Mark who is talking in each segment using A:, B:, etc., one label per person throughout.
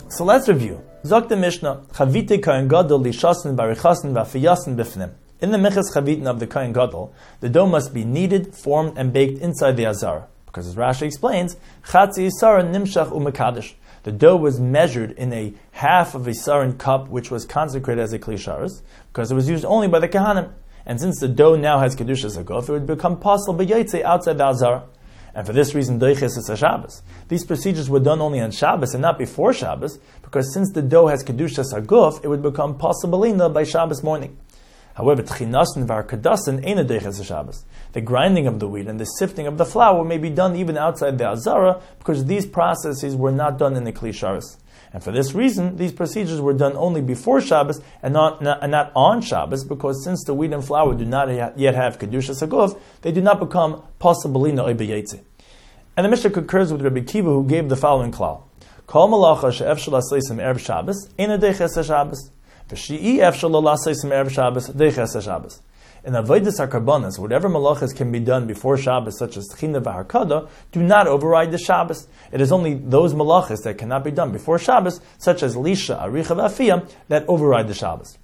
A: So let's review. Zok the Mishnah, Chavite Kohen Gadol lishasin barichasin v'afiyasin bifnim. In the Meches Chavitin of the Kohen Gadol, the dough must be kneaded, formed, and baked inside the Azara. Because as Rashi explains, Chatzi Yisara nimshach umekadosh. The dough was measured in a half of a sarin cup, which was consecrated as a kli sharos, because it was used only by the Kahanim. And since the dough now has Kedushas HaGuf, it would become possible b'yotze outside the Azara. And for this reason, Doiches is a Shabbos. These procedures were done only on Shabbos and not before Shabbos, because since the dough has Kedushas HaGuf, it would become possible by Shabbos morning. However, Tchinasin v'Arkadasin ain't a Doiches Shabbos. The grinding of the wheat and the sifting of the flour may be done even outside the Azara, because these processes were not done in the Kli Sharos. And for this reason, these procedures were done only before Shabbos and not on Shabbos, because since the wheat and flour do not yet have Kedushas HaGuf, they do not become possibilina or b'yetze. And the Mishnah concurs with Rabbi Kiva, who gave the following klal: Kol malacha she'efshel aseisim erev Shabbos, ein deiches Shabbos, v'shi'i efshel aseisim erev Shabbos, deiches Shabbos. In avodas hakarbanos, whatever malachas can be done before Shabbos, such as tchina v'harkada, do not override the Shabbos. It is only those malachas that cannot be done before Shabbos, such as lisha, aricha, v'afiyah, that override the Shabbos.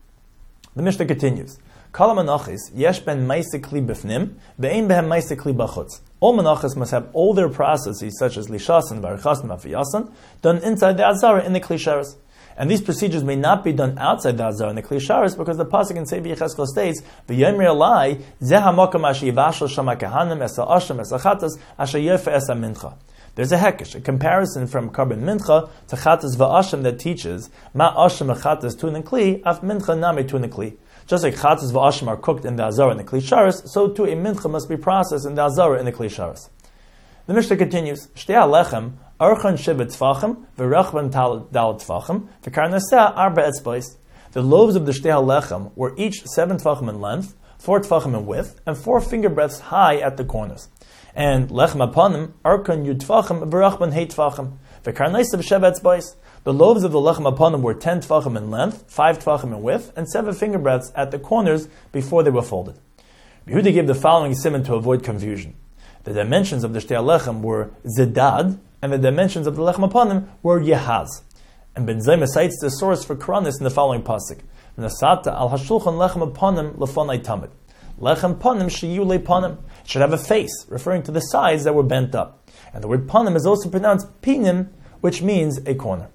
A: The Mishnah continues: Kol manachis yesh ben ma'aseh kli b'fnim, ve'ein behem ma'aseh kli b'chutz. All manachas must have all their processes, such as lishasan, v'arichasan, v'afiyasan, done inside the azara in the kli sharos. And these procedures may not be done outside the Azara in the Kli Sharos, because the pasuk in Sefer Yechezkel states, "V'yomer Elai zeh hamakam asher yivashel shama kahanim esa asham esa chatas asher yefe esa mincha." There's a hekesh, a comparison from Karban Mincha to Chatas v'asham that teaches ma asham v'chatas tun and Kli af mincha nami tun and Kli. Just like Chatas v'asham are cooked in the Azara in the Kli Sharos, so too a mincha must be processed in the Azara in the Kli Sharos. The Mishnah continues: Shtei halechem archan shiva tfachim v'rachban dal tfachim v'karnaseh arba etzbais. The loaves of the Shtei halechem were each 7 tfachim in length, 4 tfachim in width, and 4 finger breadths high at the corners. And lechem apanim archan yud tfachim v'rachban hei tfachim v'karnaseh v'sheva etzbais. The loaves of the lechem apanim were 10 tfachim in length, 5 tfachim in width, and 7 finger breadths at the corners before they were folded. Yehuda gave the following simon to avoid confusion. The dimensions of the Shtei halechem were zedad, and the dimensions of the lechem apanim were yehaz. And Ben Zayma cites the source for Kranis in the following pasuk: Nasata al hashulchan lechem apanim lefanai tamid. Lechem panim sheyu lepanim. It should have a face, referring to the sides that were bent up. And the word panim is also pronounced pinim, which means a corner.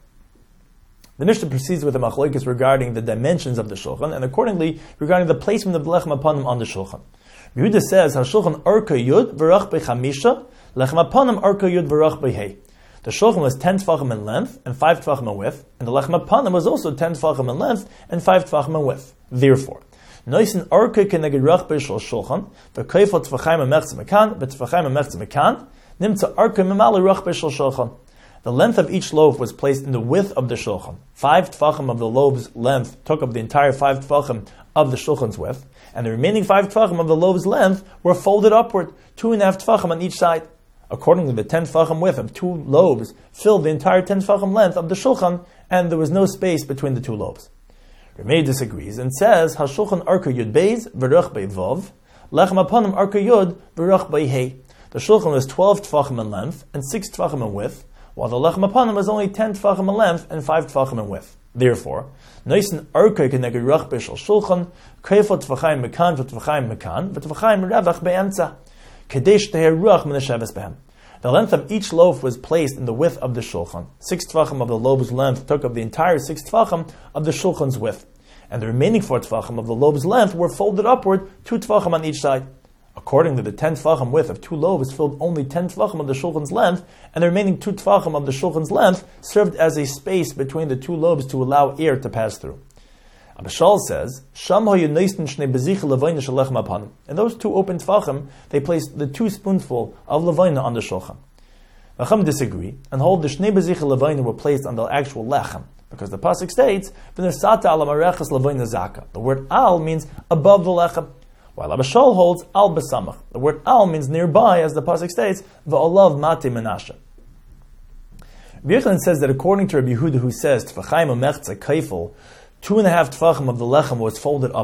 A: The Mishnah proceeds with a machlokes regarding the dimensions of the shulchan, and accordingly regarding the placement of the lechem apanim on the shulchan. Yehuda says, "Hashulchan arka yud v'rach b'chamisha, lechem apanim arka yud v'rach b'hei." The shulchan was 10 tfachim in length and 5 tfachim in width, and the lechem apanim was also 10 tfachim in length and 5 tfachim in width. Therefore, noisin arka keneged rach b'shul shulchan v'keifot tfachim amechz mekan v'tfachim amechz mekan nimtza arka memali rach b'shul shulchan. The length of each loaf was placed in the width of the shulchan. 5 tfachim of the loaf's length took up the entire 5 tfachim of the shulchan's width, and the remaining 5 tfachim of the loaf's length were folded upward, 2.5 tfachim on each side. Accordingly, the 10 tfachim width of 2 loaves filled the entire 10 tfachim length of the shulchan, and there was no space between the 2 loaves. Rameh disagrees and says, "Hashulchan arka yud beis v'ruch beivov, lechem apanim arka yud v'ruch beihei." The shulchan was 12 tfachim in length and 6 tfachim in width, while the lechem apanim was only 10 tfachim in length and 5 tfachim in width. Therefore, noisin arka keneged rach b'shul shulchan, keifot tfachim mekan v'tfachim mekan v'tfachim revach be'emtza, kadesh teher ruach min hasheves behem. The length of each loaf was placed in the width of the shulchan. 6 tfachim of the loaf's length took up the entire 6 tfachim of the shulchan's width, and the remaining 4 tfachim of the loaf's length were folded upward, 2 tfachim on each side. Accordingly, the 10 tfachim width of 2 loaves filled only 10 tfachim of the shulchan's length, and the remaining 2 tfachim of the shulchan's length served as a space between the 2 loaves to allow air to pass through. Abishal says, in those 2 open tfachim, they placed the 2 spoonful of levayna on the shulchan. Chacham disagree and hold the shnei bezichel levayna were placed on the actual lechem, because the pasuk states, "V'nersata al amareches levayna zaka." The word al means above the lechem, while Abishal holds al besamach. The word al means nearby, as the pasuk states, "V'olav mati menashe." Rabbi Yochanan says that according to Rabbi Yehuda, who says, "Tfachayim amechza kaifel," 2.5 tfachim of the lechem was folded upward.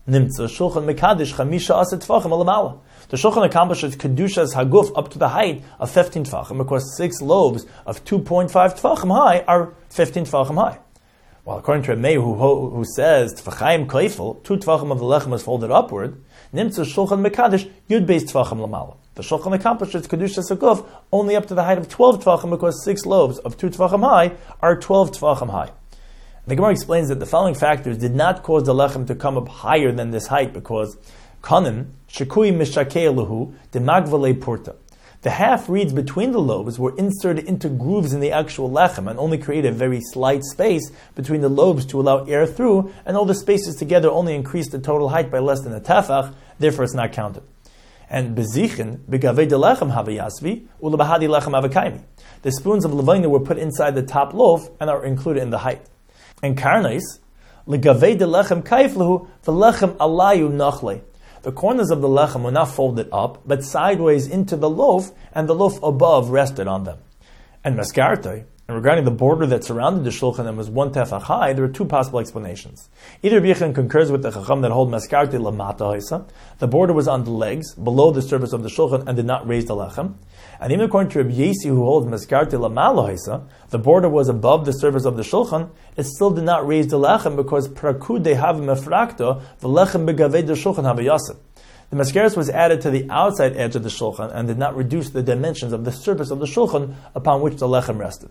A: Nimtza Shulchan Mekadesh Chamisha Asa Tfachim Alamala. The Shulchan accomplishes Kedushas Haguf up to the height of 15 Tfachim, because 6 lobes of 2.5 Tfachim high are 15 Tfachim high. While according to Meir, who says Tfachayim Koifel, 2 Tfachim of the Lechem is folded upward, Nimtza Shulchan Mekadesh Yud Beis Tfachim Lamala. The Shulchan accomplishes Kedushas Haguf only up to the height of 12 Tfachim, because 6 lobes of 2 Tfachim high are 12 Tfachim high. The Gemara explains that the following factors did not cause the lechem to come up higher than this height, because kanim shekui mishakei luhu de magvale purta. The half reeds between the lobes were inserted into grooves in the actual lechem and only created a very slight space between the lobes to allow air through, and all the spaces together only increased the total height by less than a tefach, therefore it's not counted. And bezichin begavei de lechem havayasvi ulabahadi lechem havakaimi. The spoons of levina were put inside the top loaf and are included in the height. And karnais, legavei de lechem kaiflehu v'lechem alayu nachle. The corners of the lechem were not folded up, but sideways into the loaf, and the loaf above rested on them. And maskartei, and regarding the border that surrounded the shulchan and was 1 tefach high, there are 2 possible explanations. Either Rabbi Yechon concurs with the chacham that hold maskartei lamata hoisa, the border was on the legs, below the surface of the shulchan, and did not raise the lechem. And even according to Rabbi Yesi, who holds maskartei lamala hoisa, the border was above the surface of the shulchan, it still did not raise the lechem, because prakud de have mefrakta v'lechem begavei de shulchan havayasib. The mascaris was added to the outside edge of the shulchan and did not reduce the dimensions of the surface of the shulchan upon which the lechem rested.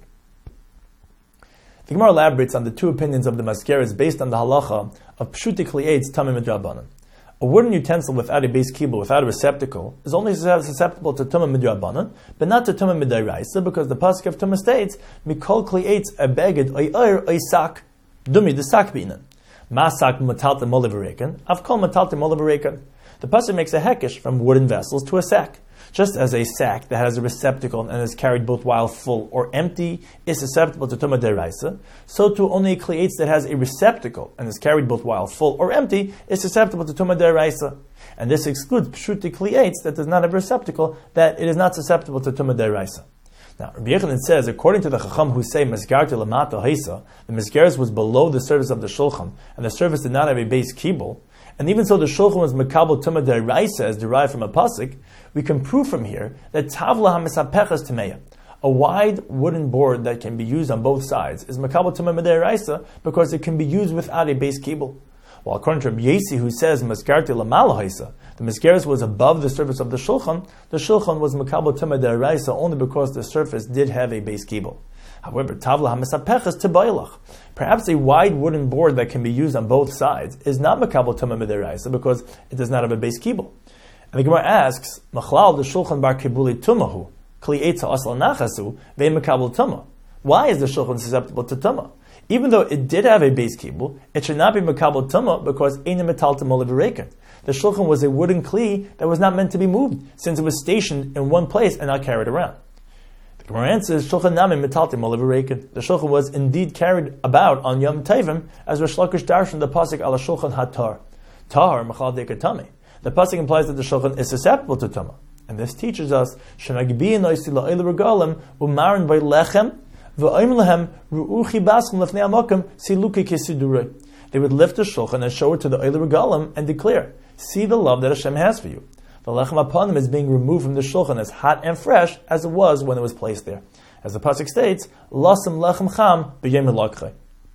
A: The Gemara elaborates on the 2 opinions of the mascaris based on the halacha of pshuti kli'etz tamim midrabanan. A wooden utensil without a base kibble, without a receptacle, is only susceptible to tumah midrabanan, but not to tumah midaraisa, because the pasuk of tumah states, "Mikol kli'etz a beged oy sak dumi the sak binan masak matalta molivarekan avkol matalta molivarekan." The pasuk makes a hekesh from wooden vessels to a sack. Just as a sack that has a receptacle and is carried both while full or empty is susceptible to tumah deraisa, so too only a kli'etz that has a receptacle and is carried both while full or empty is susceptible to tumah deraisa. And this excludes pshuti kli'etz that does not have a receptacle, that it is not susceptible to tumah deraisa. Now, Rabbi Yochanan says, according to the chacham who say masgarti lamata haisa, the masgaris was below the surface of the shulchan, and the surface did not have a base kibble, and even so the shulchan was makabel tumah deraisa as derived from a pasuk, we can prove from here that tavla hamisapechas tameya, a wide wooden board that can be used on both sides, is makabel tumah deraisa because it can be used without a base kibble. While according to Rabbi Yesi, who says masgarti lamala haisa, the masgaris was above the surface of the shulchan was makabel tumah deraisa only because the surface did have a base kibble. However, tavla hamisapechas tebailach, perhaps a wide wooden board that can be used on both sides, is not makabel tumah deraisa because it does not have a base kibble. And the Gemara asks, Machlal the shulchan bar kibuli tumahu, kli etza asal nachasu, ve'im makabel tumah. Why is the shulchan susceptible to tumah? Even though it did have a base kibble, it should not be makabel tumah because eina metalta molivarekan. The shulchan was a wooden kli that was not meant to be moved, since it was stationed in one place and not carried around. The Gemara answers, shulchan nami metalta molivarekan. The shulchan was indeed carried about on Yom Tovim, as Rish Lakish darshan the pasuk ala shulchan hatar. Tar machal dekatami. The pasuk implies that the shulchan is susceptible to tumah, and this teaches us shenagbiyin oisi la'il regalim umarin by lechem v'oim lehem ru'uchi baschem lefnei amakim siluki kisidurei. They would lift the shulchan and show it to the oil regalim and declare, "See the love that Hashem has for you." The lechem upon them is being removed from the shulchan as hot and fresh as it was when it was placed there, as the pasuk states, "Lasem lechem cham b'yem elakchay."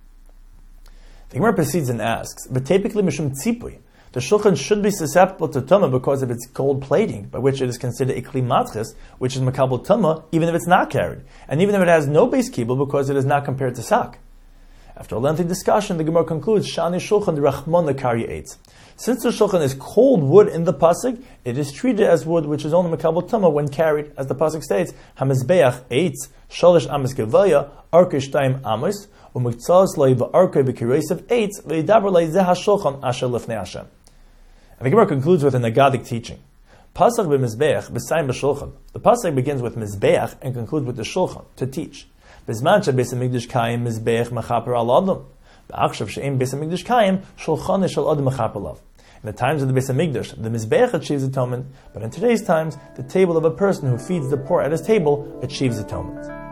A: The Gemara proceeds and asks, "V'tepikli mishum tzipui." The shulchan should be susceptible to tumah because of its gold plating, by which it is considered a kli matches, which is makabel tumah, even if it's not carried, and even if it has no base kibble because it is not compared to sak. After a lengthy discussion, the Gemara concludes, Shani shulchan d'rachmana karya eitz. Since the shulchan is cold wood in the pasuk, it is treated as wood which is only makabel tumah when carried, as the pasuk states, Hamizbeach eitz shalish amis gevaya arkish taim amos umiktzaz lei v'arkei v'kireisav eitz v'yidaber lei zeh hashulchan asher lifnei Hashem. And the Gemara concludes with a Nagadic teaching. Pasuk b'mizbeach b'sayim b'shulchan. The pasuk begins with mizbeach and concludes with the shulchan to teach. B'zman she'beis hamikdash kayim mizbeach mechaper al adam. B'achshav she'im beis hamikdash kayim shulchan shel adam mechaper lav. In the times of the Beis Hamikdash, the mizbeach achieves atonement, but in today's times, the table of a person who feeds the poor at his table achieves atonement.